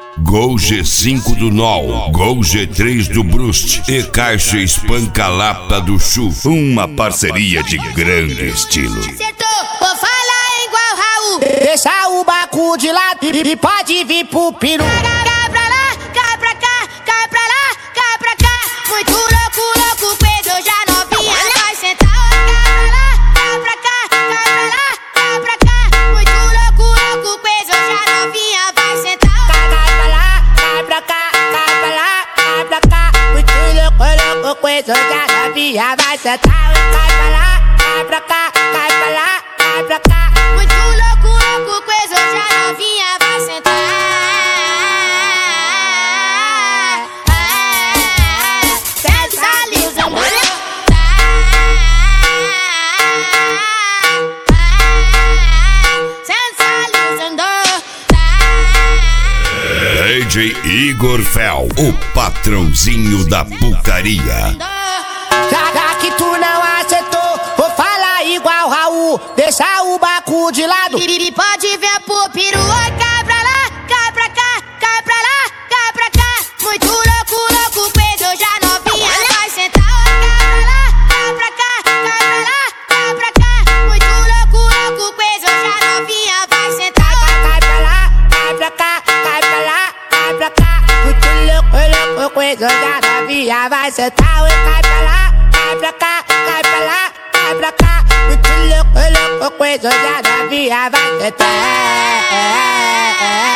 Gol G5 do NOL, Gol G3 do Brust e Caixa Espanca-Lata do Chu. Uma parceria de grande estilo. Vou falar igual Raul. Deixa o bacu de lado e pode vir pro peru. Cai pra lá, cai pra cá, cai pra lá, cai pra cá. Muito louco, louco, coisa, eu já novinha vai sentar. Cai pra lá, cai pra cá, cai pra lá, cai pra cá. Muito louco, louco, coisa, eu já novinha vai sentar. Cai pra lá, cai pra cá, cai pra lá, cai pra cá. Muito louco, louco, coisa, eu já novinha vai sentar. Cai pra lá, cai pra cá, cai pra lá, cai pra cá. Muito louco, louco, coisa, eu já novinha vai sentar. DJ Igor Fel, o patrãozinho da putaria. Já que tu não acertou, vou falar igual Raul. Deixa o bacu de lado e pode ver pro peru. Cai pra lá, cai pra cá, cai pra lá, cai pra cá. Muito louco, louco, coisa, eu já novinha vai sentar. Cai pra lá, cai pra cá, cai pra lá, cai pra cá. Muito louco, louco, coisa, eu já novinha vai sentar. Cai pra lá, cai pra cá, cai pra lá, cai pra cá. Muito louco, louco, coisa, eu já novinha vai sentar. Cai pra lá, cai pra cá, cai pra lá, cai pra cá. Muito louco, louco, coisa, eu já novinha vai sentar.